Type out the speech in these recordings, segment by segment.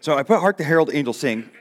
So I put Hark the Herald Angels Sing.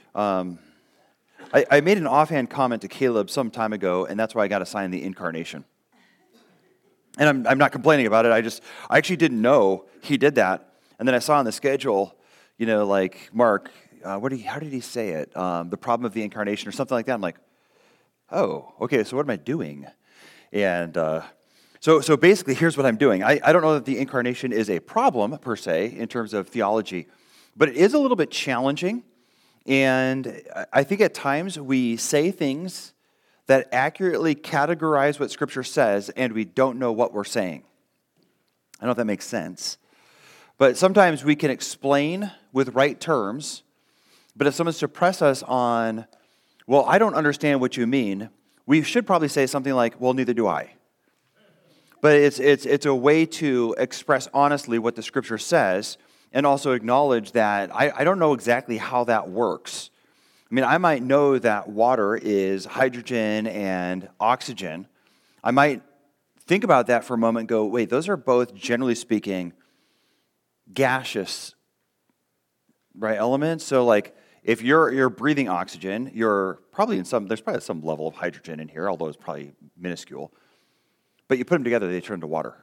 I made an offhand comment to Caleb some time ago, and that's why I got assigned the incarnation. And I'm not complaining about it. I actually didn't know he did that. And then I saw on the schedule, like, Mark, how did he say it? The problem of the incarnation or something like that. I'm like, oh, okay, so what am I doing? And so basically, here's what I'm doing. I don't know that the incarnation is a problem, per se, in terms of theology, but it is a little bit challenging. And I think at times we say things that accurately categorize what Scripture says, and we don't know what we're saying. I don't know if that makes sense. But sometimes we can explain with right terms, but if someone's to press us on, well, I don't understand what you mean, we should probably say something like, well, neither do I. But it's a way to express honestly what the Scripture says, and also acknowledge that I don't know exactly how that works. I mean, I might know that water is hydrogen and oxygen. I might think about that for a moment and go, wait, those are both, generally speaking, gaseous, right, elements. So, like, if you're breathing oxygen, you're probably there's probably some level of hydrogen in here, although it's probably minuscule. But you put them together, they turn to water.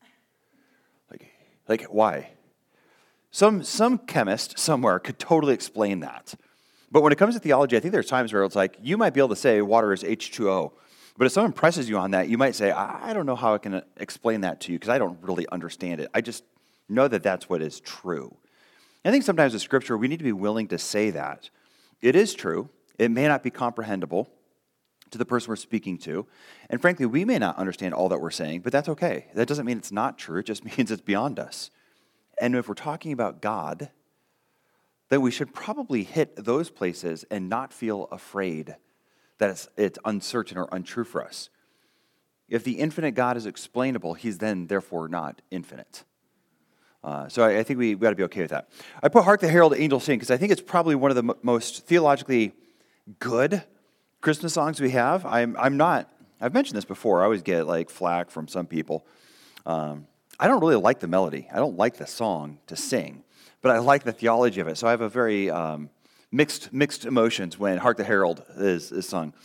Like why? Some chemist somewhere could totally explain that. But when it comes to theology, I think there's times where it's like, you might be able to say water is H2O. But if someone presses you on that, you might say, I don't know how I can explain that to you because I don't really understand it. I just know that that's what is true. I think sometimes in Scripture, we need to be willing to say that. It is true. It may not be comprehensible to the person we're speaking to. And frankly, we may not understand all that we're saying, but that's okay. That doesn't mean it's not true. It just means it's beyond us. And if we're talking about God, then we should probably hit those places and not feel afraid that it's uncertain or untrue for us. If the infinite God is explainable, he's then therefore not infinite. So I think we've got to be okay with that. I put Hark the Herald Angels Sing because I think it's probably one of the most theologically good Christmas songs we have. I've mentioned this before. I always get like flack from some people. I don't really like the melody. I don't like the song to sing, but I like the theology of it. So I have a very mixed emotions when Hark the Herald is sung.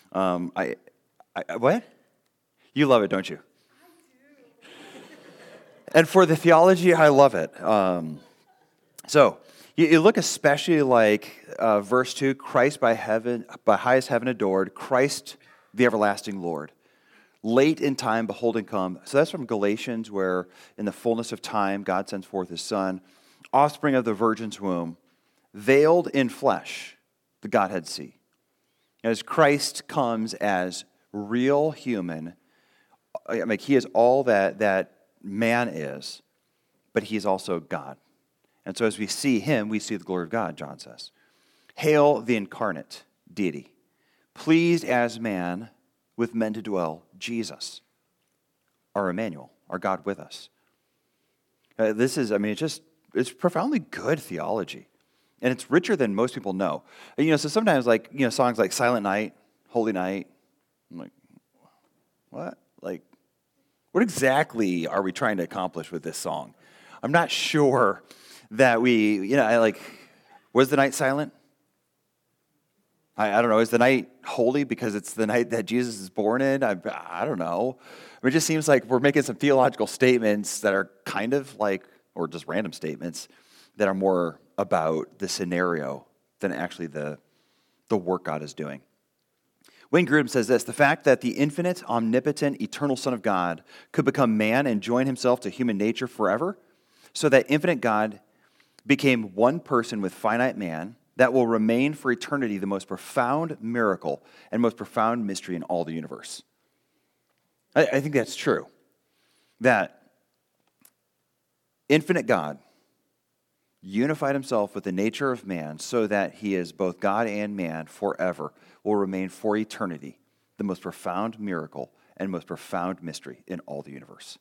What? You love it, don't you? I do. And for the theology, I love it. So you look especially like verse 2, Christ by highest heaven adored, Christ the everlasting Lord. Late in time, beholding come. So that's from Galatians, where in the fullness of time, God sends forth his Son, offspring of the virgin's womb, veiled in flesh, the Godhead see. As Christ comes as real human, he is all that man is, but he's also God. And so as we see him, we see the glory of God, John says. Hail the incarnate deity, pleased as man with men to dwell, Jesus, our Emmanuel, our God with us. It's profoundly good theology. And it's richer than most people know. So sometimes songs like Silent Night, Holy Night, I'm like, what? Like, what exactly are we trying to accomplish with this song? I'm not sure that was the night silent? I don't know. Is the night holy because it's the night that Jesus is born in? I don't know. It just seems like we're making some theological statements that are kind of like, or just random statements that are more about the scenario than actually the work God is doing. Wayne Grudem says this: the fact that the infinite, omnipotent, eternal Son of God could become man and join himself to human nature forever, so that infinite God became one person with finite man, that will remain for eternity the most profound miracle and most profound mystery in all the universe. I think that's true. That infinite God unified himself with the nature of man so that he is both God and man forever, will remain for eternity the most profound miracle and most profound mystery in all the universe.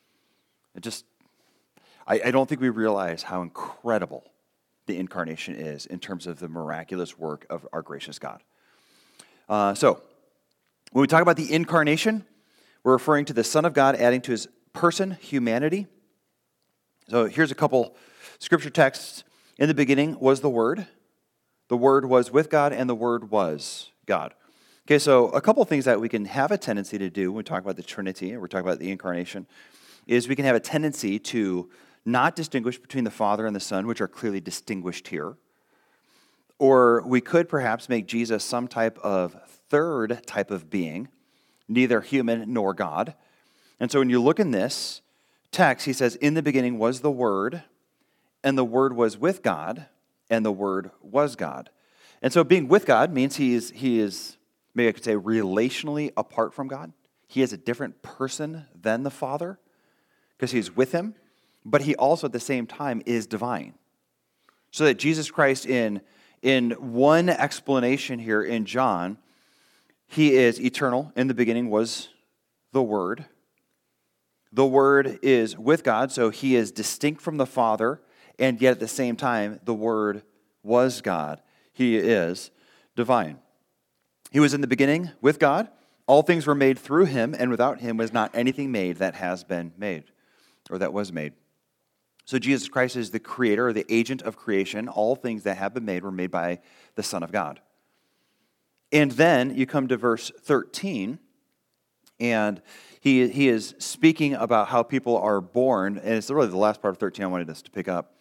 I don't think we realize how incredible the incarnation is in terms of the miraculous work of our gracious God. So, when we talk about the incarnation, we're referring to the Son of God adding to his person humanity. So here's a couple scripture texts. In the beginning was the Word. The Word was with God, and the Word was God. Okay, so a couple of things that we can have a tendency to do when we talk about the Trinity, and we're talking about the incarnation, is we can have a tendency to not distinguish between the Father and the Son, which are clearly distinguished here. Or we could perhaps make Jesus some type of third type of being, neither human nor God. And so when you look in this text, he says, in the beginning was the Word, and the Word was with God, and the Word was God. And so being with God means he is, maybe I could say, relationally apart from God. He is a different person than the Father because he's with him, but he also at the same time is divine. So that Jesus Christ in one explanation here in John, he is eternal. In the beginning was the Word. The Word is with God, so he is distinct from the Father, and yet at the same time, the Word was God. He is divine. He was in the beginning with God. All things were made through him, and without him was not anything made that has been made, or that was made. So Jesus Christ is the creator, or the agent of creation. All things that have been made were made by the Son of God. And then you come to verse 13, and he is speaking about how people are born, and it's really the last part of 13 I wanted us to pick up,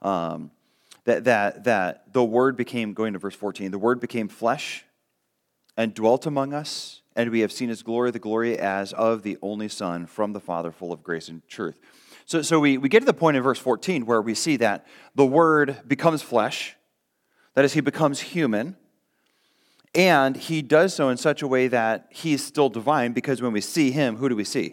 that the Word became, going to verse 14, the Word became flesh and dwelt among us, and we have seen his glory, the glory as of the only Son from the Father, full of grace and truth. So we get to the point in verse 14 where we see that the Word becomes flesh, that is, he becomes human, and he does so in such a way that he's still divine, because when we see him, who do we see?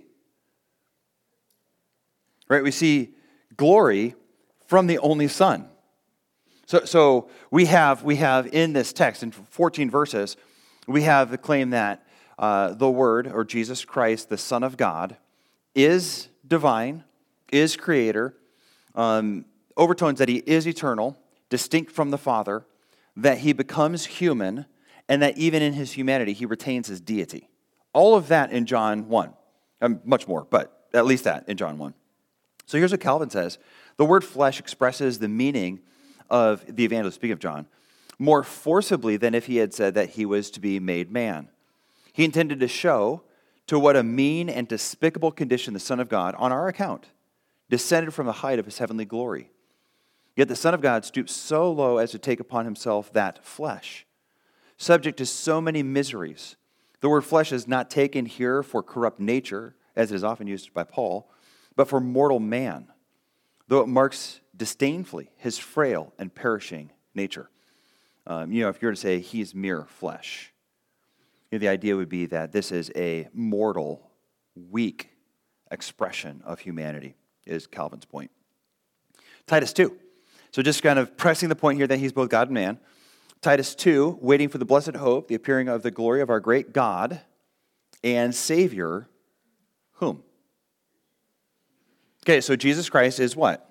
Right? We see glory from the only Son. So we have in this text, in 14 verses, we have the claim that the Word, or Jesus Christ, the Son of God, is divine, is creator, overtones that he is eternal, distinct from the Father, that he becomes human, and that even in his humanity, he retains his deity. All of that in John 1. Much more, but at least that in John 1. So here's what Calvin says. The word flesh expresses the meaning of the evangelist, speaking of John, more forcibly than if he had said that he was to be made man. He intended to show to what a mean and despicable condition the Son of God, on our account, descended from the height of his heavenly glory. Yet the Son of God stooped so low as to take upon himself that flesh, subject to so many miseries. The word flesh is not taken here for corrupt nature, as it is often used by Paul, but for mortal man, though it marks disdainfully his frail and perishing nature. If you were to say he's mere flesh, the idea would be that this is a mortal, weak expression of humanity, is Calvin's point. Titus 2. So just kind of pressing the point here that he's both God and man. Titus 2, waiting for the blessed hope, the appearing of the glory of our great God and Savior, whom? Okay, so Jesus Christ is what?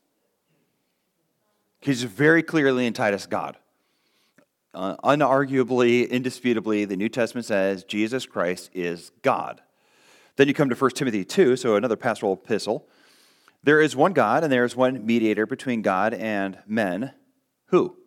He's very clearly in Titus God. Unarguably, indisputably, the New Testament says Jesus Christ is God. Then you come to 1 Timothy 2, so another pastoral epistle. There is one God, and there is one mediator between God and men. Who?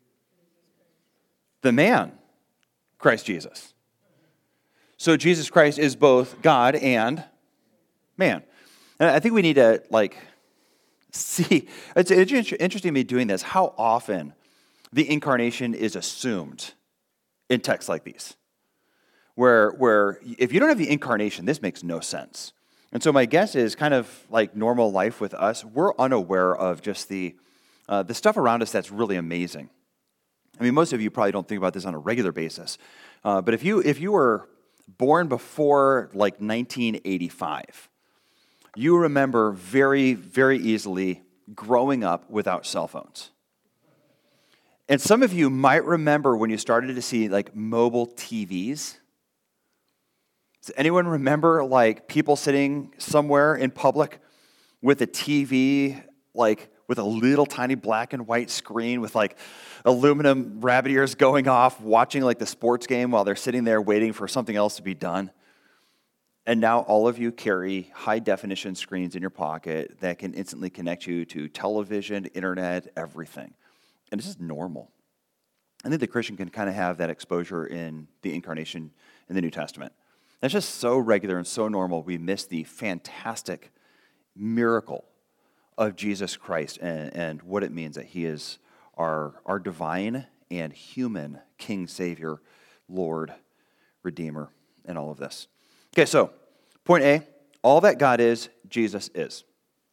The man, Christ Jesus. So Jesus Christ is both God and man. And I think we need to, see. It's interesting to me doing this, how often the incarnation is assumed in texts like these, where if you don't have the incarnation, this makes no sense. And so my guess is, kind of like normal life with us, we're unaware of just the stuff around us that's really amazing. I mean, most of you probably don't think about this on a regular basis, but if you were born before 1985, you remember very, very easily growing up without cell phones. And some of you might remember when you started to see mobile TVs. Does anyone remember people sitting somewhere in public with a TV with a little tiny black and white screen with aluminum rabbit ears going off, watching the sports game while they're sitting there waiting for something else to be done? And now all of you carry high-definition screens in your pocket that can instantly connect you to television, internet, everything. And it's just normal. I think the Christian can kind of have that exposure in the incarnation in the New Testament. That's just so regular and so normal, we miss the fantastic miracle of Jesus Christ and what it means that he is our divine and human King, Savior, Lord, Redeemer, and all of this. Okay, so point A, all that God is, Jesus is.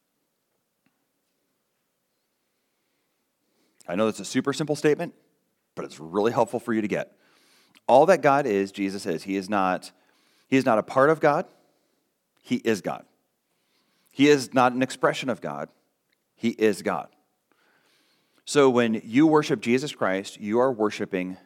I know that's a super simple statement, but it's really helpful for you to get. All that God is, Jesus is. He is not a part of God. He is God. He is not an expression of God. He is God. So when you worship Jesus Christ, you are worshiping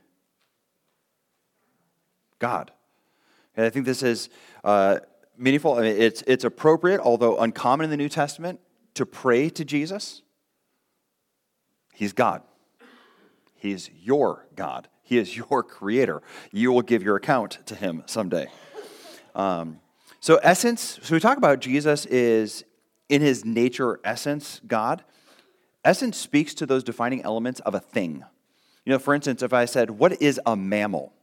God. And I think this is meaningful. I mean, it's appropriate, although uncommon in the New Testament, to pray to Jesus. He's God. He's your God. He is your creator. You will give your account to him someday. So we talk about Jesus is, in his nature, essence, God. Essence speaks to those defining elements of a thing. You know, for instance, if I said, what is a mammal?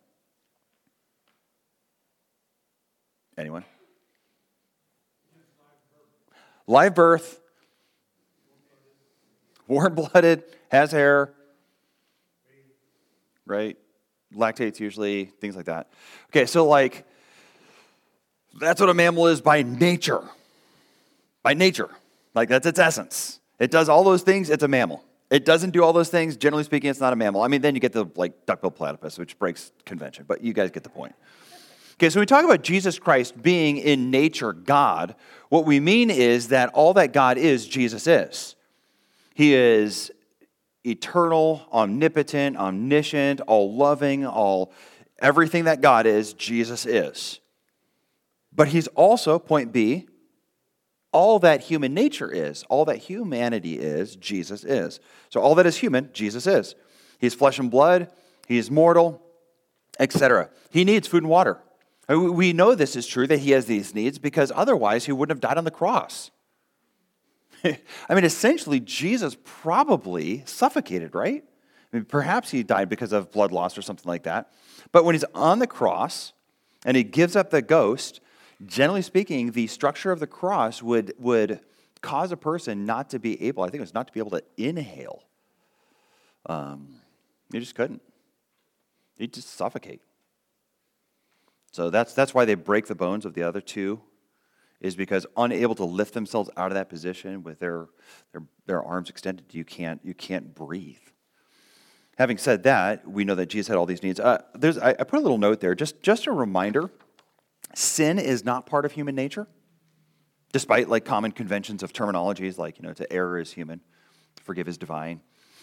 Anyone? Live birth. Warm-blooded, has hair, right? Lactates usually, things like that. Okay, so like, that's what a mammal is by nature. By nature. Like, that's its essence. It does all those things, it's a mammal. It doesn't do all those things, generally speaking, it's not a mammal. I mean, then you get the, like, duck-billed platypus, which breaks convention, but you guys get the point. Okay, so when we talk about Jesus Christ being in nature God, what we mean is that all that God is, Jesus is. He is eternal, omnipotent, omniscient, all-loving, everything that God is, Jesus is. But he's also, point B, all that human nature is, all that humanity is, Jesus is. So all that is human, Jesus is. He's flesh and blood, he is mortal, etc. He needs food and water. We know this is true, that he has these needs, because otherwise he wouldn't have died on the cross. I mean, essentially, Jesus probably suffocated, right? I mean, perhaps he died because of blood loss or something like that. But when he's on the cross and he gives up the ghost, generally speaking, the structure of the cross would cause a person not to be able, I think it was not to be able to inhale. He just couldn't. He'd just suffocate. So that's why they break the bones of the other two, is because unable to lift themselves out of that position with their arms extended, you can't breathe. Having said that, we know that Jesus had all these needs. I put a little note there, just a reminder, sin is not part of human nature, despite like common conventions of terminologies like, to err is human, to forgive is divine.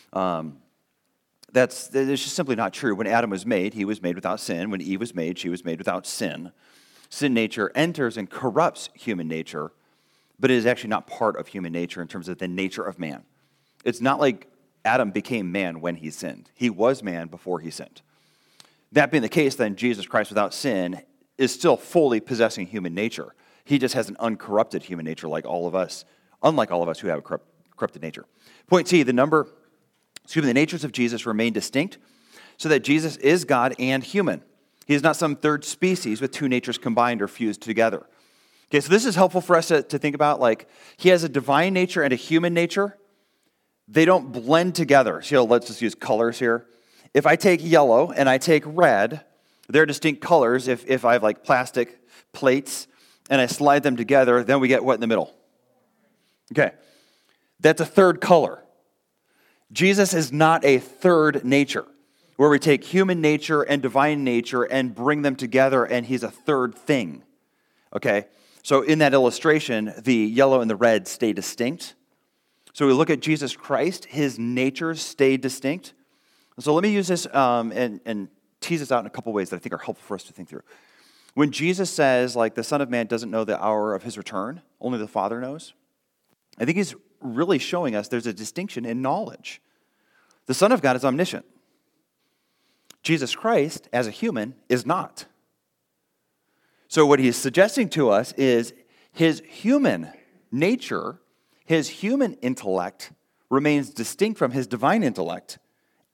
That's just simply not true. When Adam was made, he was made without sin. When Eve was made, she was made without sin. Sin nature enters and corrupts human nature, but it is actually not part of human nature in terms of the nature of man. It's not like Adam became man when he sinned. He was man before he sinned. That being the case, then Jesus Christ without sin is still fully possessing human nature. He just has an uncorrupted human nature like all of us, unlike all of us who have a corrupted nature. Point C, the natures of Jesus remain distinct so that Jesus is God and human. He is not some third species with two natures combined or fused together. Okay, so this is helpful for us to think about, like, he has a divine nature and a human nature. They don't blend together. So let's just use colors here. If I take yellow and I take red, they're distinct colors. If I have like plastic plates and I slide them together, then we get what in the middle? Okay, that's a third color. Jesus is not a third nature, where we take human nature and divine nature and bring them together, and he's a third thing. Okay? So in that illustration, the yellow and the red stay distinct. So we look at Jesus Christ, his natures stay distinct. So let me use this and tease this out in a couple ways that I think are helpful for us to think through. When Jesus says, like, the Son of Man doesn't know the hour of his return, only the Father knows, I think he's really showing us there's a distinction in knowledge. The Son of God is omniscient. Jesus Christ, as a human, is not. So what he's suggesting to us is his human nature, his human intellect remains distinct from his divine intellect.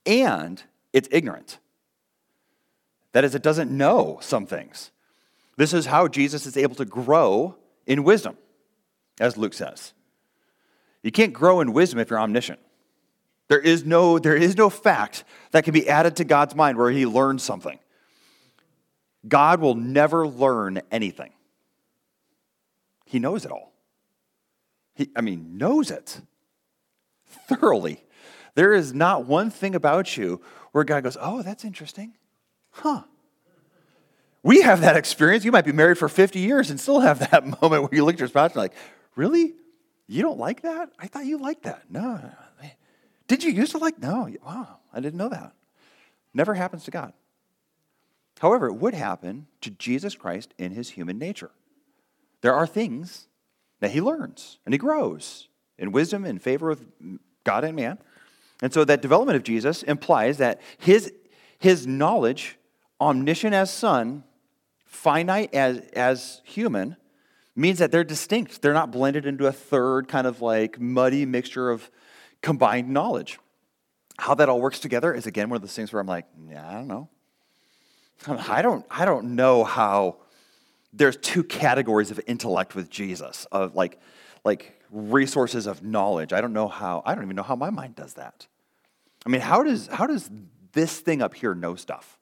and it's ignorant. That is, it doesn't know some things. This is how Jesus is able to grow in wisdom, as Luke says. You can't grow in wisdom if you're omniscient. There is no fact that can be added to God's mind where he learns something. God will never learn anything. He knows it all. He knows it thoroughly. There is not one thing about you where God goes, oh, that's interesting. Huh. We have that experience. You might be married for 50 years and still have that moment where you look at your spouse and you're like, really? You don't like that? I thought you liked that. No. Did you used to like? No. Wow, I didn't know that. Never happens to God. However, it would happen to Jesus Christ in his human nature. There are things that he learns and he grows in wisdom in favor of God and man. And so that development of Jesus implies that his knowledge, omniscient as Son, finite as human, means that they're distinct. They're not blended into a third kind of like muddy mixture of combined knowledge. How that all works together is, again, one of those things where I'm like, yeah, I don't know. I don't know how there's two categories of intellect with Jesus, of like resources of knowledge. I don't even know how my mind does that. I mean, how does this thing up here know stuff?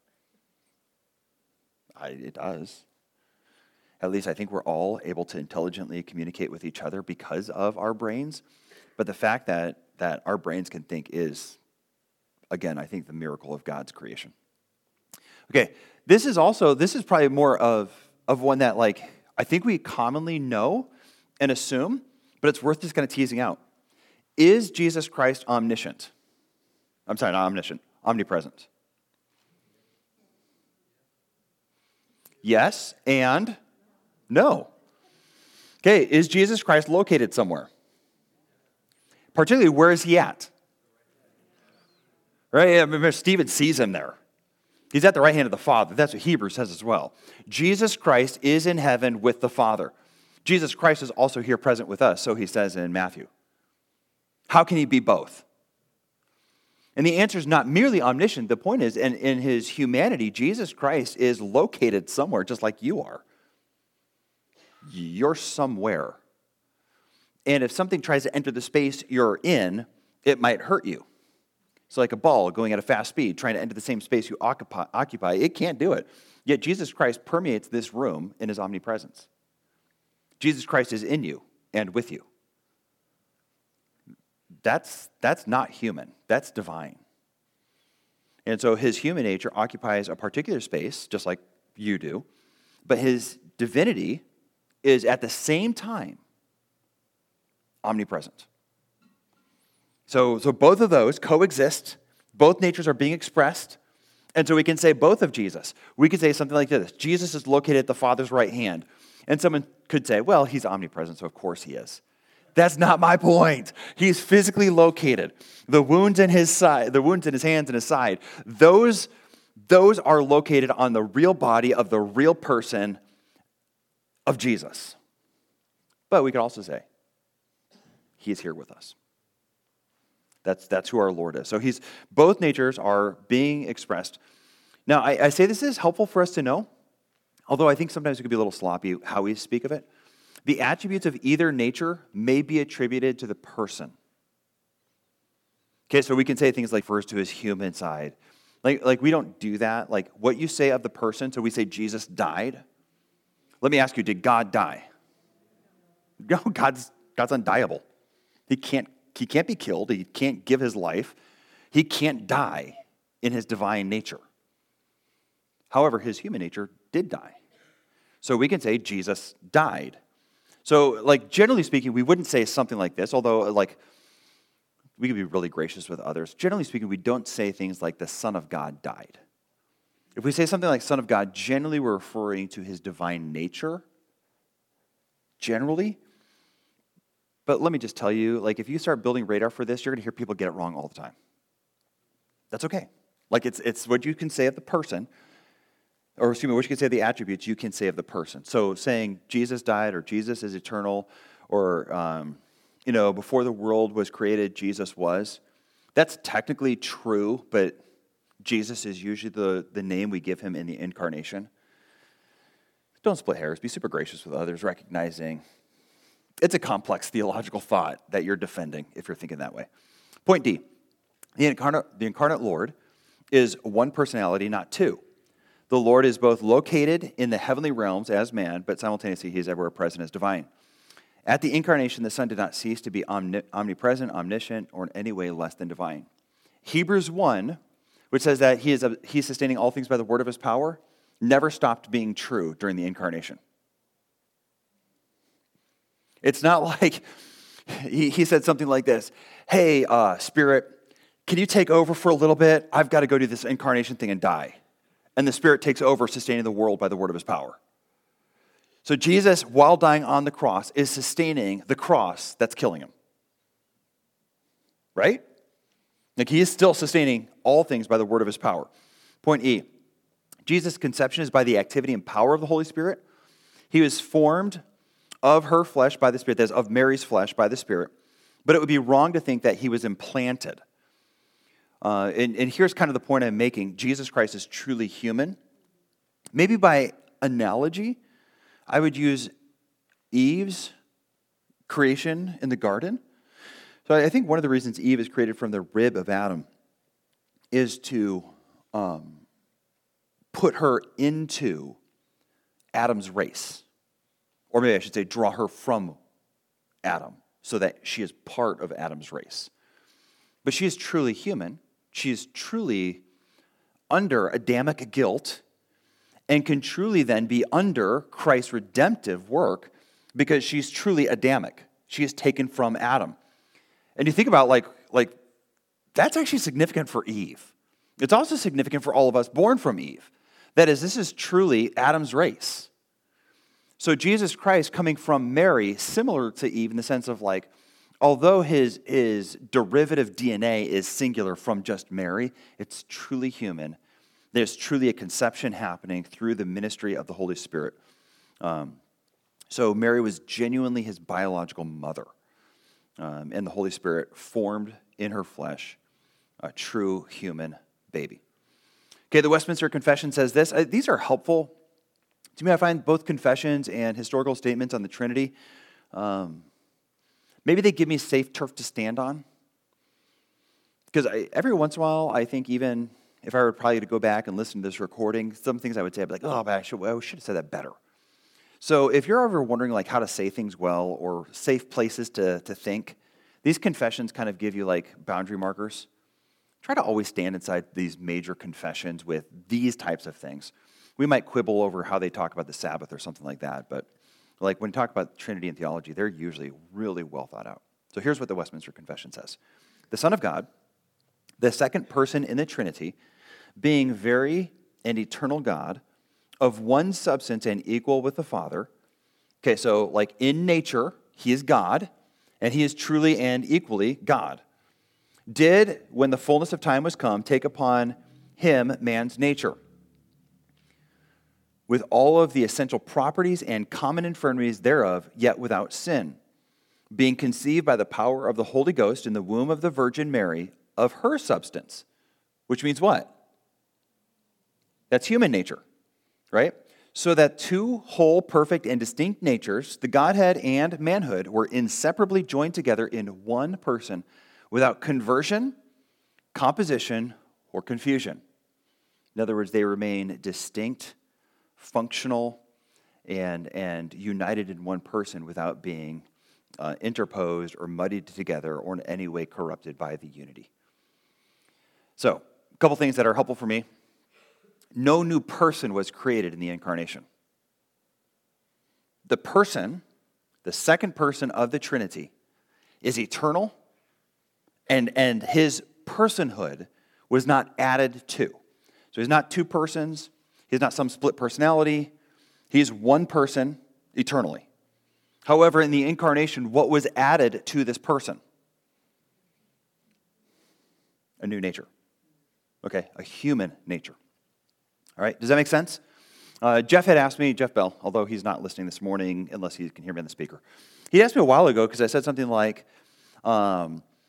It does. At least I think we're all able to intelligently communicate with each other because of our brains. But the fact that our brains can think is, again, I think the miracle of God's creation. Okay, this is probably more of one that I think we commonly know and assume, but it's worth just kind of teasing out. Is Jesus Christ omniscient? I'm sorry, not omniscient, omnipresent. Yes and no. Okay, is Jesus Christ located somewhere? Particularly, where is he at? Right? I remember Stephen sees him there. He's at the right hand of the Father. That's what Hebrews says as well. Jesus Christ is in heaven with the Father. Jesus Christ is also here present with us, so he says in Matthew. How can he be both? And the answer is not merely omniscient. The point is, in his humanity, Jesus Christ is located somewhere just like you are. You're somewhere. And if something tries to enter the space you're in, it might hurt you. It's like a ball going at a fast speed, trying to enter the same space you occupy. It can't do it. Yet Jesus Christ permeates this room in his omnipresence. Jesus Christ is in you and with you. That's not human. That's divine. And so his human nature occupies a particular space, just like you do, but his divinity is at the same time omnipresent. So both of those coexist. Both natures are being expressed. And so we can say both of Jesus. We could say something like this. Jesus is located at the Father's right hand. And someone could say, well, he's omnipresent, so of course he is. That's not my point. He's physically located. The wounds in his side, the wounds in his hands and his side, those are located on the real body of the real person of Jesus. But we could also say, he's here with us. That's who our Lord is. So both natures are being expressed. Now, I say this is helpful for us to know, although I think sometimes it could be a little sloppy how we speak of it. The attributes of either nature may be attributed to the person. Okay, so we can say things like refers to his human side. Like we don't do that. Like what you say of the person, so we say Jesus died. Let me ask you, did God die? No, God's undieable. He can't be killed. He can't give his life. He can't die in his divine nature. However, his human nature did die. So we can say Jesus died. So, generally speaking, we wouldn't say something like this, although, we could be really gracious with others. Generally speaking, we don't say things like the Son of God died. If we say something like Son of God, generally we're referring to his divine nature, generally. But let me just tell you, if you start building radar for this, you're going to hear people get it wrong all the time. That's okay. It's what you can say of the person, or what you can say of the attributes you can say of the person. So saying Jesus died or Jesus is eternal or, before the world was created, Jesus was. That's technically true, but Jesus is usually the name we give him in the incarnation. Don't split hairs. Be super gracious with others, recognizing it's a complex theological thought that you're defending if you're thinking that way. Point D, the incarnate Lord is one personality, not two. The Lord is both located in the heavenly realms as man, but simultaneously he is everywhere present as divine. At the incarnation, the Son did not cease to be omnipresent, omniscient, or in any way less than divine. Hebrews 1, which says that he's sustaining all things by the word of his power, never stopped being true during the incarnation. It's not like he said something like this, hey, Spirit, can you take over for a little bit? I've got to go do this incarnation thing and die. And the Spirit takes over, sustaining the world by the word of his power. So Jesus, while dying on the cross, is sustaining the cross that's killing him. Right? Like he is still sustaining all things by the word of his power. Point E, Jesus' conception is by the activity and power of the Holy Spirit. He was formed of her flesh by the Spirit, that is, of Mary's flesh by the Spirit. But it would be wrong to think that he was implanted. And here's kind of the point I'm making. Jesus Christ is truly human. Maybe by analogy, I would use Eve's creation in the garden. So I think one of the reasons Eve is created from the rib of Adam is to put her into Adam's race. Or maybe I should say draw her from Adam so that she is part of Adam's race. But she is truly human. She is truly under Adamic guilt and can truly then be under Christ's redemptive work because she's truly Adamic. She is taken from Adam. And you think about like that's actually significant for Eve. It's also significant for all of us born from Eve. That is, this is truly Adam's race. So Jesus Christ coming from Mary, similar to Eve in the sense of like, although his derivative DNA is singular from just Mary, it's truly human. There's truly a conception happening through the ministry of the Holy Spirit. So Mary was genuinely his biological mother. And the Holy Spirit formed in her flesh a true human baby. Okay, the Westminster Confession says this. These are helpful. To me, I find both confessions and historical statements on the Trinity, maybe they give me safe turf to stand on. Because every once in a while, I think even if I were probably to go back and listen to this recording, some things I would say, I'd be like, oh, man, I should have said that better. So if you're ever wondering like how to say things well or safe places to think, these confessions kind of give you like boundary markers. Try to always stand inside these major confessions with these types of things. We might quibble over how they talk about the Sabbath or something like that, but like when you talk about Trinity and theology, they're usually really well thought out. So here's what the Westminster Confession says. The Son of God, the second person in the Trinity, being very and eternal God, of one substance and equal with the Father. Okay, so like in nature, he is God, and he is truly and equally God. Did, when the fullness of time was come, take upon him man's nature, with all of the essential properties and common infirmities thereof, yet without sin, being conceived by the power of the Holy Ghost in the womb of the Virgin Mary, of her substance. Which means what? That's human nature, right? So that two whole, perfect, and distinct natures, the Godhead and manhood, were inseparably joined together in one person, without conversion, composition, or confusion. In other words, they remain distinct, functional, and united in one person without being interposed or muddied together or in any way corrupted by the unity. So, a couple things that are helpful for me. No new person was created in the incarnation. The person, the second person of the Trinity, is eternal, and his personhood was not added to. So he's not two persons. He's not some split personality. He's one person eternally. However, in the incarnation, what was added to this person? A new nature. Okay, a human nature. All right, does that make sense? Jeff had asked me, Jeff Bell, although he's not listening this morning unless he can hear me on the speaker. He asked me a while ago because I said something like, to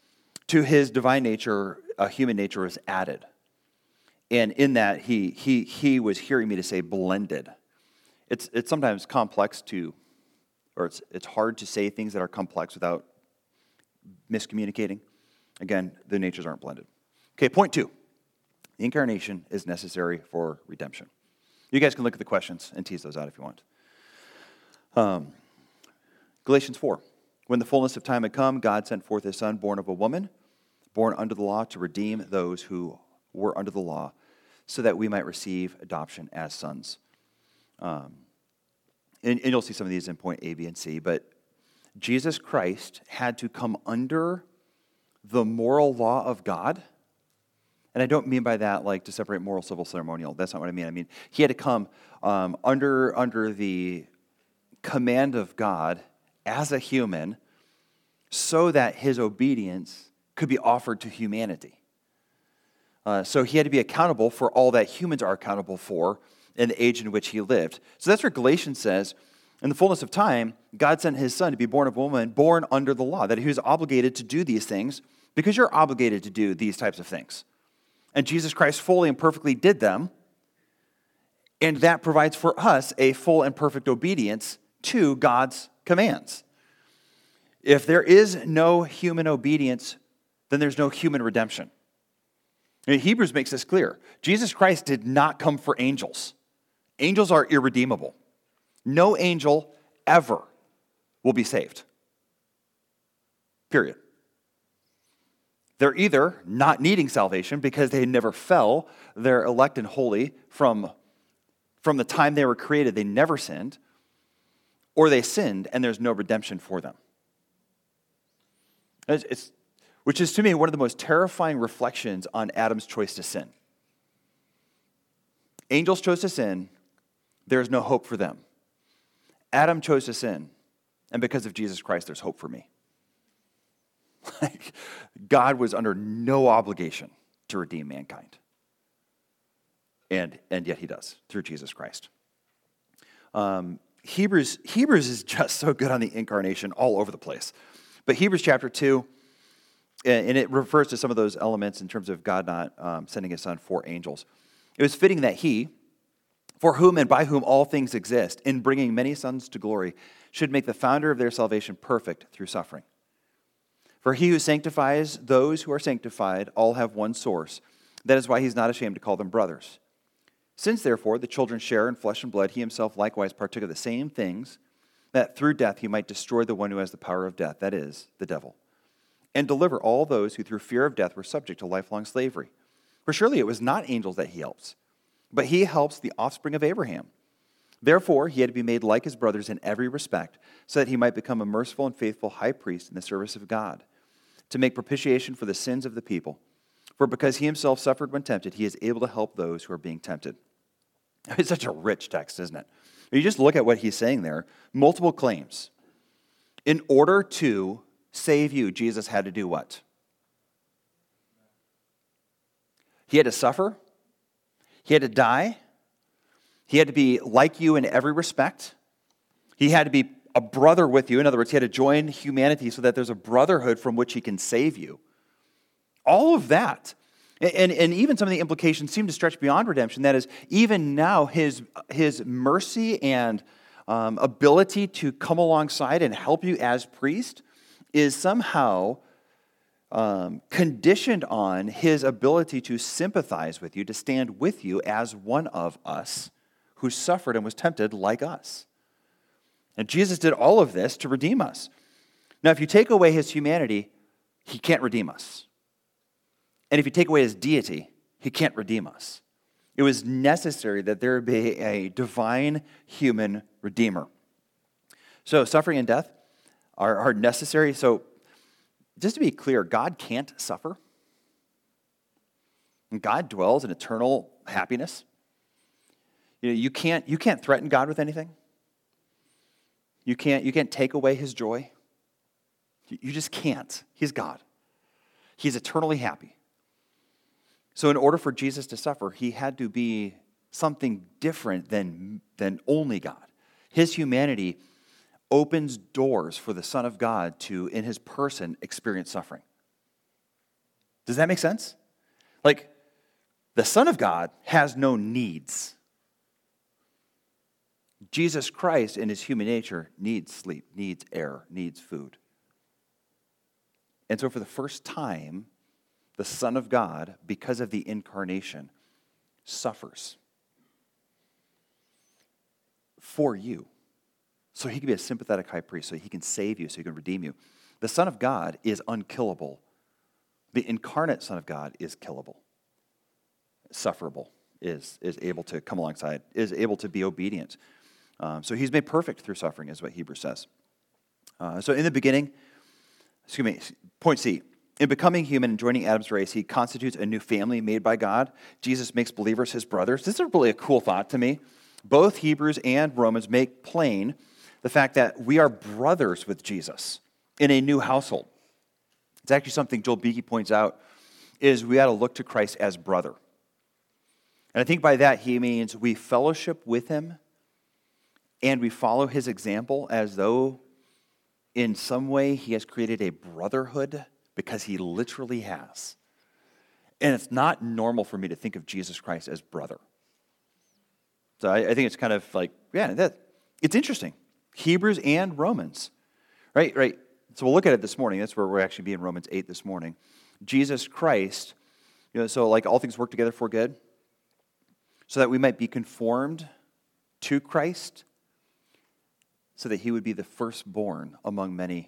to his divine nature, a human nature was added. And in that, he was hearing me to say blended. It's sometimes complex it's hard to say things that are complex without miscommunicating. Again, the natures aren't blended. Okay, point 2. The incarnation is necessary for redemption. You guys can look at the questions and tease those out if you want. Galatians 4. When the fullness of time had come, God sent forth his Son, born of a woman, born under the law, to redeem those who were under the law, so that we might receive adoption as sons. And you'll see some of these in point A, B, and C, but Jesus Christ had to come under the moral law of God. And I don't mean by that like to separate moral, civil, ceremonial. That's not what I mean. I mean, he had to come under the command of God as a human so that his obedience could be offered to humanity. So he had to be accountable for all that humans are accountable for in the age in which he lived. So that's what Galatians says. In the fullness of time, God sent his Son to be born of a woman, born under the law, that he was obligated to do these things because you're obligated to do these types of things. And Jesus Christ fully and perfectly did them, and that provides for us a full and perfect obedience to God's commands. If there is no human obedience, then there's no human redemption. I mean, Hebrews makes this clear. Jesus Christ did not come for angels. Angels are irredeemable. No angel ever will be saved. Period. They're either not needing salvation because they never fell, they're elect and holy from the time they were created, they never sinned, or they sinned and there's no redemption for them. Which is to me one of the most terrifying reflections on Adam's choice to sin. Angels chose to sin, there's no hope for them. Adam chose to sin, and because of Jesus Christ, there's hope for me. God was under no obligation to redeem mankind. And yet he does, through Jesus Christ. Hebrews is just so good on the incarnation all over the place. But Hebrews chapter 2, and it refers to some of those elements in terms of God not sending his Son for angels. It was fitting that he, for whom and by whom all things exist, in bringing many sons to glory, should make the founder of their salvation perfect through suffering. For he who sanctifies those who are sanctified all have one source. That is why he's not ashamed to call them brothers. Since, therefore, the children share in flesh and blood, he himself likewise partook of the same things, that through death he might destroy the one who has the power of death, that is, the devil, and deliver all those who through fear of death were subject to lifelong slavery. For surely it was not angels that he helps, but he helps the offspring of Abraham. Therefore, he had to be made like his brothers in every respect, so that he might become a merciful and faithful high priest in the service of God, to make propitiation for the sins of the people. For because he himself suffered when tempted, he is able to help those who are being tempted. It's such a rich text, isn't it? You just look at what he's saying there. Multiple claims. In order to save you, Jesus had to do what? He had to suffer. He had to die. He had to be like you in every respect. He had to be a brother with you. In other words, he had to join humanity so that there's a brotherhood from which he can save you. All of that. And even some of the implications seem to stretch beyond redemption. That is, even now, his mercy and ability to come alongside and help you as priest is somehow conditioned on his ability to sympathize with you, to stand with you as one of us who suffered and was tempted like us. And Jesus did all of this to redeem us. Now, if you take away his humanity, he can't redeem us. And if you take away his deity, he can't redeem us. It was necessary that there be a divine human redeemer. So suffering and death are necessary. So just to be clear, God can't suffer. And God dwells in eternal happiness. You can't threaten God with anything. You can't take away his joy. You just can't. He's God. He's eternally happy. So in order for Jesus to suffer, he had to be something different than only God. His humanity opens doors for the Son of God to, in his person, experience suffering. Does that make sense? Like, the Son of God has no needs. Jesus Christ in his human nature needs sleep, needs air, needs food. And so for the first time, the Son of God, because of the incarnation, suffers for you. So he can be a sympathetic high priest, so he can save you, so he can redeem you. The Son of God is unkillable. The incarnate Son of God is killable, sufferable, is able to come alongside, is able to be obedient. So he's made perfect through suffering, is what Hebrews says. So in the beginning, point C, in becoming human and joining Adam's race, he constitutes a new family made by God. Jesus makes believers his brothers. This is really a cool thought to me. Both Hebrews and Romans make plain the fact that we are brothers with Jesus in a new household. It's actually something Joel Beeke points out, is we got to look to Christ as brother. And I think by that he means we fellowship with him and we follow his example as though in some way he has created a brotherhood, because he literally has. And it's not normal for me to think of Jesus Christ as brother. So I think it's kind of like, it's interesting. Hebrews and Romans, right? So we'll look at it this morning. That's where we're actually be in Romans 8 this morning. Jesus Christ, so like all things work together for good, so that we might be conformed to Christ, so that he would be the firstborn among many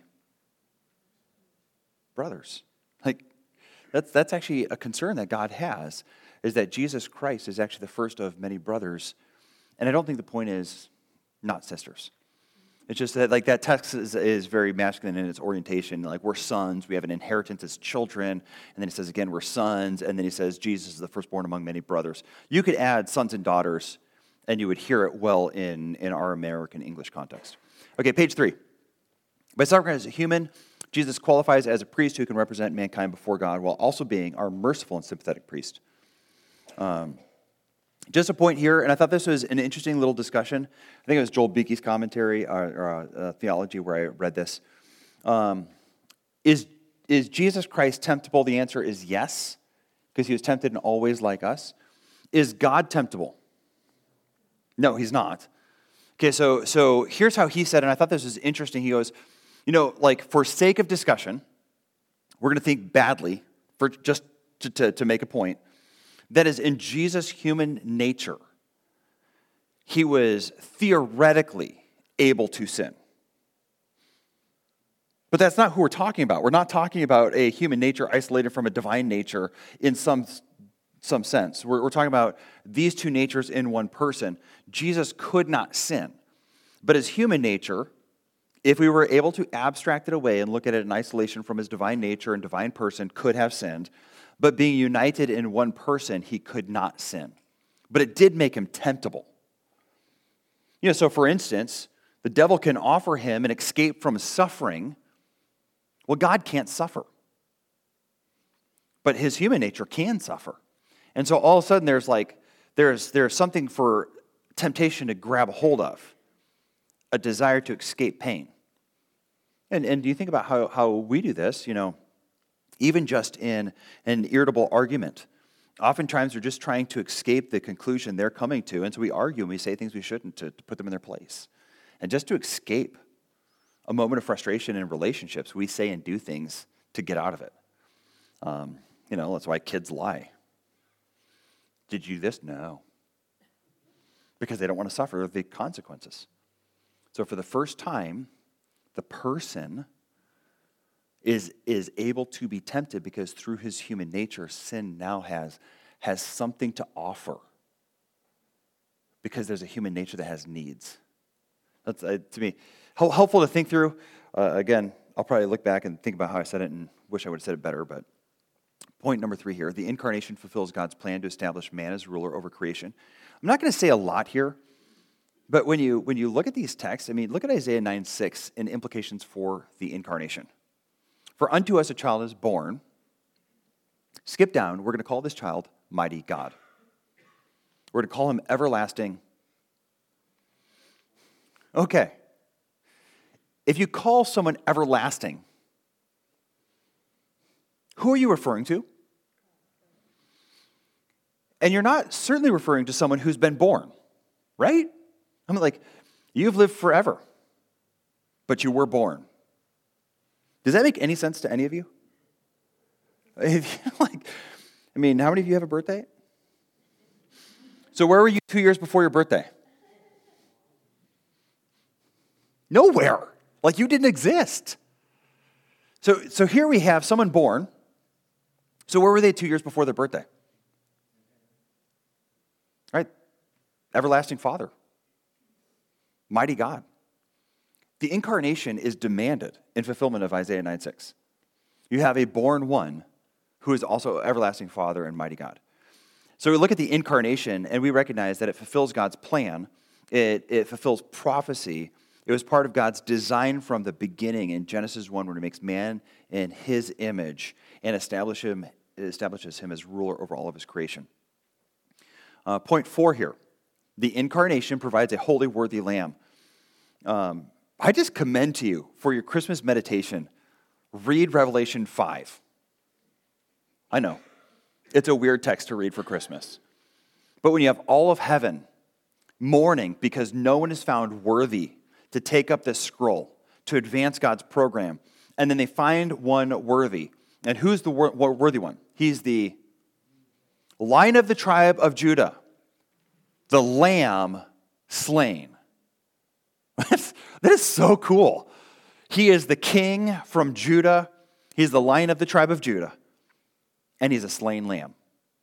brothers. Like, that's actually a concern that God has, is that Jesus Christ is actually the first of many brothers. And I don't think the point is not sisters. It's just that, like, that text is very masculine in its orientation. Like, we're sons, we have an inheritance as children, and then it says again, we're sons, and then he says Jesus is the firstborn among many brothers. You could add sons and daughters, and you would hear it well in our American English context. Okay, page 3. By suffering as a human, Jesus qualifies as a priest who can represent mankind before God while also being our merciful and sympathetic priest. Just a point here, and I thought this was an interesting little discussion. I think it was Joel Beeke's commentary or theology where I read this. Is Jesus Christ temptable? The answer is yes, because he was tempted in all ways like us. Is God temptable? No, he's not. Okay, so here's how he said, and I thought this was interesting. He goes, like, for sake of discussion, we're going to think badly for just to make a point. That is, in Jesus' human nature, he was theoretically able to sin. But that's not who we're talking about. We're not talking about a human nature isolated from a divine nature in some sense. We're talking about these two natures in one person. Jesus could not sin. But his human nature, if we were able to abstract it away and look at it in isolation from his divine nature and divine person, could have sinned. But being united in one person, he could not sin. But it did make him temptable. So for instance, the devil can offer him an escape from suffering. Well, God can't suffer. But his human nature can suffer. And so all of a sudden there's something for temptation to grab hold of, a desire to escape pain. And do you think about how we do this, even just in an irritable argument? Oftentimes we're just trying to escape the conclusion they're coming to, and so we argue and we say things we shouldn't to put them in their place. And just to escape a moment of frustration in relationships, we say and do things to get out of it. That's why kids lie. Did you do this? No. Because they don't want to suffer the consequences. So for the first time, the person is able to be tempted because through his human nature, sin now has something to offer. Because there's a human nature that has needs. That's, to me, helpful to think through. Again, I'll probably look back and think about how I said it and wish I would have said it better. But point number 3 here, the incarnation fulfills God's plan to establish man as ruler over creation. I'm not going to say a lot here. But when you look at these texts, look at Isaiah 9:6 and implications for the incarnation. For unto us a child is born. Skip down. We're going to call this child Mighty God. We're going to call him Everlasting. Okay. If you call someone everlasting, who are you referring to? And you're not certainly referring to someone who's been born, right? I mean, like, you've lived forever, but you were born. Does that make any sense to any of you? Like, I mean, how many of you have a birthday? So where were you 2 years before your birthday? Nowhere. Like, you didn't exist. So here we have someone born. So where were they 2 years before their birthday? Right? Everlasting Father. Mighty God. The incarnation is demanded in fulfillment of Isaiah 9:6. You have a born one who is also everlasting Father and mighty God. So we look at the incarnation and we recognize that it fulfills God's plan. It fulfills prophecy. It was part of God's design from the beginning in Genesis 1 when he makes man in his image and establishes him as ruler over all of his creation. Point 4 here. The incarnation provides a holy, worthy lamb. I just commend to you for your Christmas meditation, read Revelation 5. I know, it's a weird text to read for Christmas. But when you have all of heaven mourning because no one is found worthy to take up this scroll, to advance God's program, and then they find one worthy. And who's the worthy one? He's the Lion of the tribe of Judah, the Lamb slain. That is so cool. He is the King from Judah. He's the Lion of the tribe of Judah. And he's a slain lamb.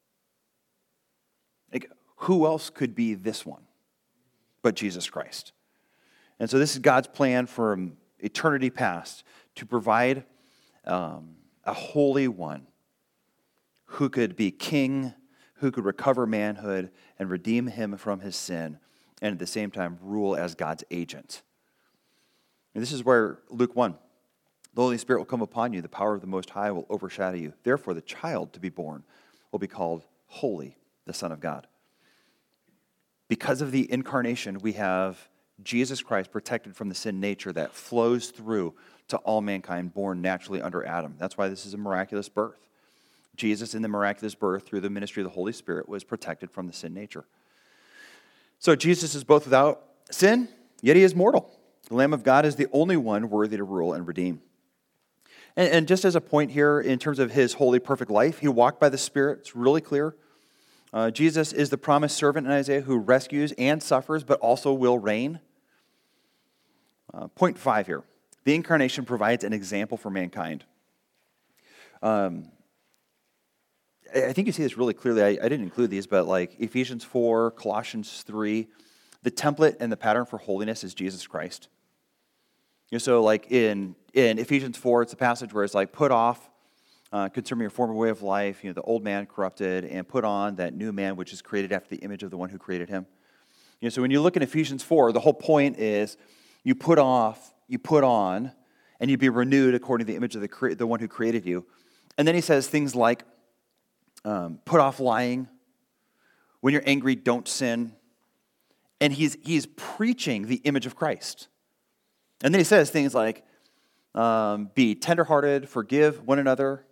Like, who else could be this one but Jesus Christ? And so this is God's plan from eternity past to provide a holy one who could be king, who could recover manhood and redeem him from his sin, and at the same time rule as God's agent. And this is where Luke 1, the Holy Spirit will come upon you, the power of the Most High will overshadow you. Therefore, the child to be born will be called Holy, the Son of God. Because of the incarnation, we have Jesus Christ protected from the sin nature that flows through to all mankind born naturally under Adam. That's why this is a miraculous birth. Jesus, in the miraculous birth, through the ministry of the Holy Spirit, was protected from the sin nature. So Jesus is both without sin, yet he is mortal. The Lamb of God is the only one worthy to rule and redeem. And just as a point here, in terms of his holy, perfect life, he walked by the Spirit. It's really clear. Jesus is the promised servant in Isaiah who rescues and suffers, but also will reign. Point 5 here. The incarnation provides an example for mankind. I think you see this really clearly. I didn't include these, but like Ephesians 4, Colossians 3, the template and the pattern for holiness is Jesus Christ. So like in Ephesians 4, it's a passage where it's like, put off concerning your former way of life, the old man corrupted, and put on that new man which is created after the image of the one who created him. So when you look at Ephesians 4, the whole point is you put on, and you be renewed according to the image of the one who created you. And then he says things like, put off lying. When you're angry, don't sin. And he's preaching the image of Christ. And then he says things like, be tenderhearted, forgive one another,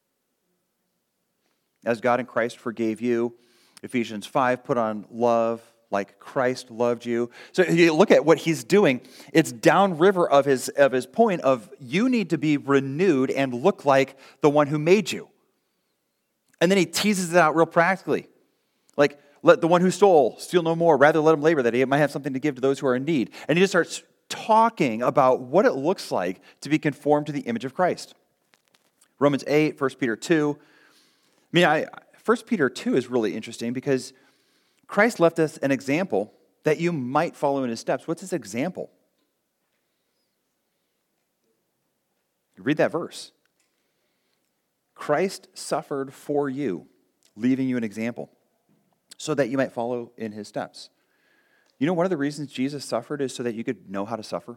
as God in Christ forgave you. Ephesians 5, put on love like Christ loved you. So if you look at what he's doing, it's downriver of his point of you need to be renewed and look like the one who made you. And then he teases it out real practically. Like, let the one who stole steal no more. Rather, let him labor that he might have something to give to those who are in need. And he just starts talking about what it looks like to be conformed to the image of Christ. Romans 8, 1 Peter 2. 1 Peter 2 is really interesting because Christ left us an example that you might follow in his steps. What's his example? Read that verse. Christ suffered for you, leaving you an example, so that you might follow in his steps. One of the reasons Jesus suffered is so that you could know how to suffer.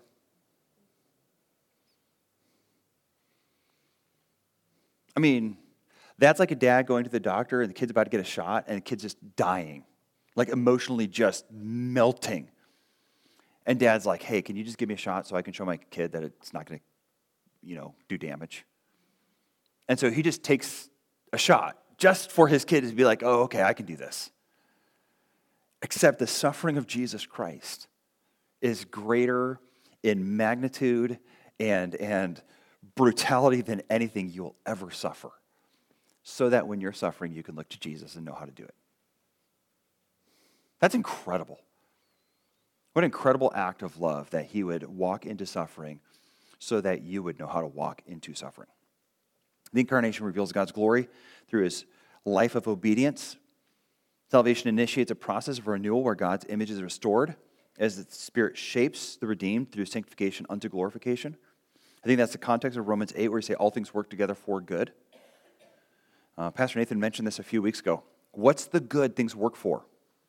I mean, that's like a dad going to the doctor and the kid's about to get a shot and the kid's just dying, like emotionally just melting. And dad's like, hey, can you just give me a shot so I can show my kid that it's not going to, do damage? And so he just takes a shot just for his kid to be like, oh, okay, I can do this. Except the suffering of Jesus Christ is greater in magnitude and brutality than anything you will ever suffer. So that when you're suffering, you can look to Jesus and know how to do it. That's incredible. What an incredible act of love that he would walk into suffering so that you would know how to walk into suffering. The incarnation reveals God's glory through his life of obedience. Salvation initiates a process of renewal where God's image is restored as the Spirit shapes the redeemed through sanctification unto glorification. I think that's the context of Romans 8 where you say all things work together for good. Pastor Nathan mentioned this a few weeks ago. What's the good things work for?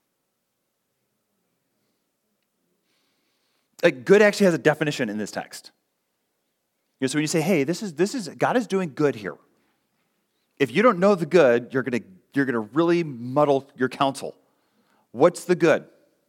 Like, good actually has a definition in this text. So when you say, hey, this is God is doing good here. If you don't know the good, you're gonna really muddle your counsel. What's the good?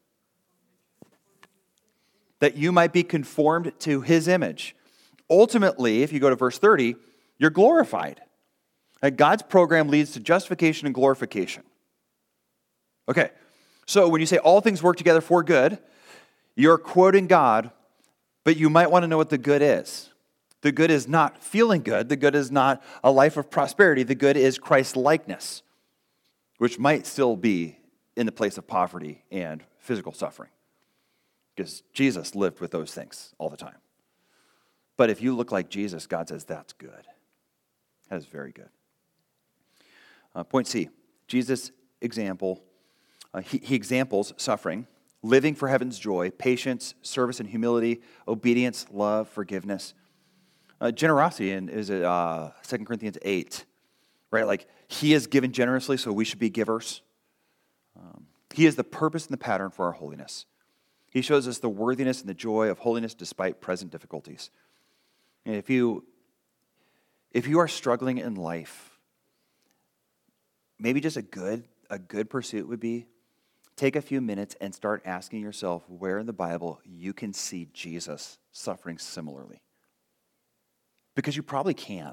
That you might be conformed to his image. Ultimately, if you go to verse 30, you're glorified. God's program leads to justification and glorification. Okay, so when you say all things work together for good, you're quoting God, but you might want to know what the good is. The good is not feeling good. The good is not a life of prosperity. The good is Christ-likeness, which might still be in the place of poverty and physical suffering, because Jesus lived with those things all the time. But if you look like Jesus, God says that's good. That is very good. Point C, Jesus' example. He examples suffering, living for heaven's joy, patience, service and humility, obedience, love, forgiveness. Generosity is 2 Corinthians 8, right? Like, he has given generously, so we should be givers. He is the purpose and the pattern for our holiness. He shows us the worthiness and the joy of holiness despite present difficulties. And if you are struggling in life, maybe just a good pursuit would be take a few minutes and start asking yourself where in the Bible you can see Jesus suffering similarly. Because you probably can.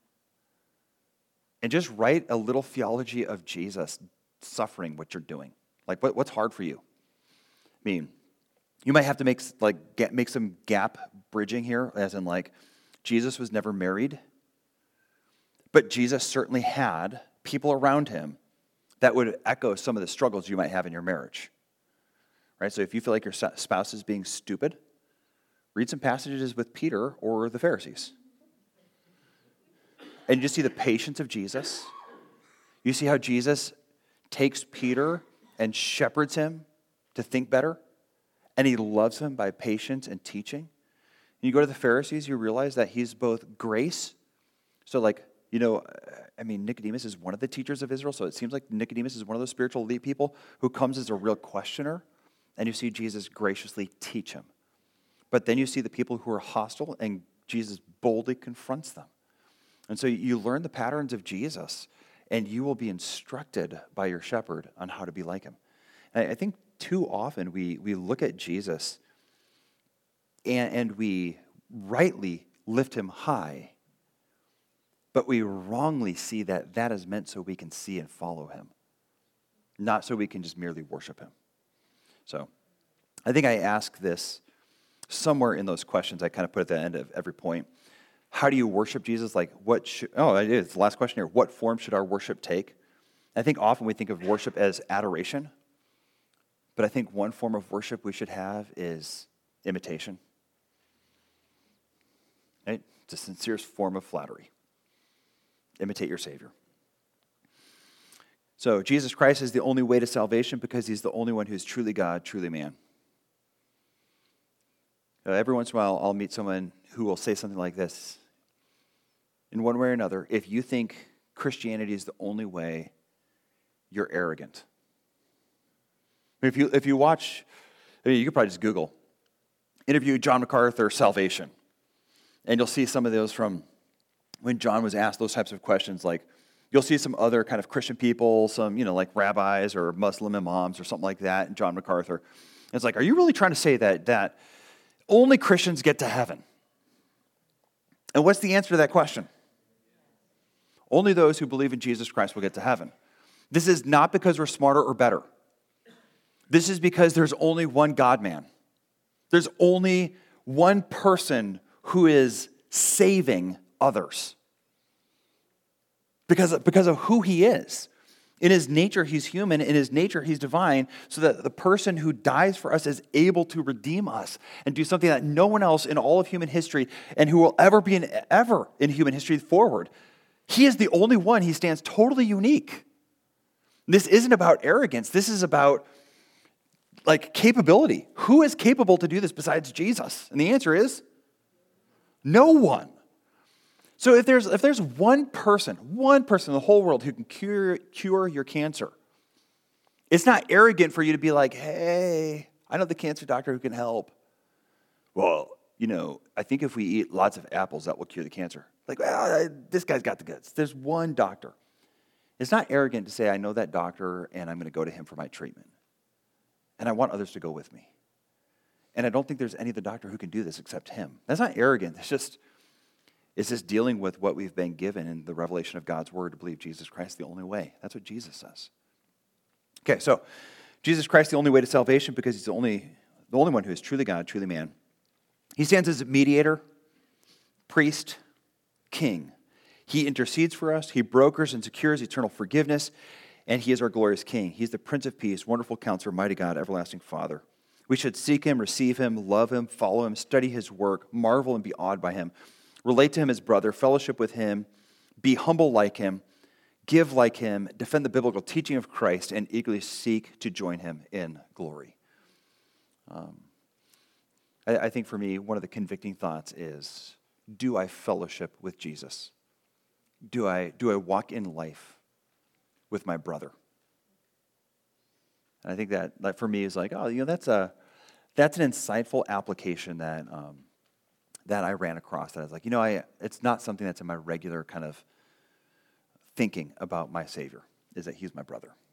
And just write a little theology of Jesus suffering what you're doing. Like, what's hard for you? I mean, you might have to make some gap bridging here, as in like, Jesus was never married, but Jesus certainly had people around him that would echo some of the struggles you might have in your marriage. Right? So if you feel like your spouse is being stupid, read some passages with Peter or the Pharisees. And you just see the patience of Jesus. You see how Jesus takes Peter and shepherds him to think better, and he loves him by patience and teaching. And you go to the Pharisees, you realize that he's both grace. So Nicodemus is one of the teachers of Israel, so it seems like Nicodemus is one of those spiritual elite people who comes as a real questioner, and you see Jesus graciously teach him. But then you see the people who are hostile, and Jesus boldly confronts them. And so you learn the patterns of Jesus, and you will be instructed by your shepherd on how to be like him. And I think too often we look at Jesus and we rightly lift him high, but we wrongly see that is meant so we can see and follow him, not so we can just merely worship him. So I think I ask this somewhere in those questions I kind of put at the end of every point. How do you worship Jesus? Like, it's the last question here. What form should our worship take? I think often we think of worship as adoration, but I think one form of worship we should have is imitation. Right? It's the sincerest form of flattery. Imitate your Savior. So Jesus Christ is the only way to salvation because he's the only one who's truly God, truly man. Every once in a while, I'll meet someone who will say something like this. In one way or another, if you think Christianity is the only way, you're arrogant. If you watch, you could probably just Google, interview John MacArthur, salvation. And you'll see some of those from when John was asked those types of questions. Like, you'll see some other kind of Christian people, some, like rabbis or Muslim imams or something like that, and John MacArthur. And it's like, are you really trying to say that only Christians get to heaven? And what's the answer to that question? Only those who believe in Jesus Christ will get to heaven. This is not because we're smarter or better. This is because there's only one God-man. There's only one person who is saving others. Because of who he is. In his nature, he's human. In his nature, he's divine. So that the person who dies for us is able to redeem us and do something that no one else in all of human history and who will ever be ever in human history forward. He is the only one. He stands totally unique. This isn't about arrogance. This is about capability. Who is capable to do this besides Jesus? And the answer is no one. So if there's one person in the whole world who can cure your cancer, it's not arrogant for you to be like, hey, I know the cancer doctor who can help. Well, I think if we eat lots of apples, that will cure the cancer. This guy's got the goods. There's one doctor. It's not arrogant to say, I know that doctor, and I'm going to go to him for my treatment. And I want others to go with me. And I don't think there's any other doctor who can do this except him. That's not arrogant. It's just dealing with what we've been given in the revelation of God's word to believe Jesus Christ is the only way. That's what Jesus says. Okay, so Jesus Christ the only way to salvation because he's the only one who is truly God, truly man. He stands as a mediator, priest, king. He intercedes for us. He brokers and secures eternal forgiveness. And he is our glorious King. He's the Prince of Peace, wonderful Counselor, mighty God, everlasting Father. We should seek him, receive him, love him, follow him, study his work, marvel and be awed by him, relate to him as brother, fellowship with him, be humble like him, give like him, defend the biblical teaching of Christ, and eagerly seek to join him in glory. I think for me, one of the convicting thoughts is, do I fellowship with Jesus? Do I walk in life with my brother? And I think that for me is that's an insightful application that I ran across. That I was like, it's not something that's in my regular kind of thinking about my Savior, is that he's my brother.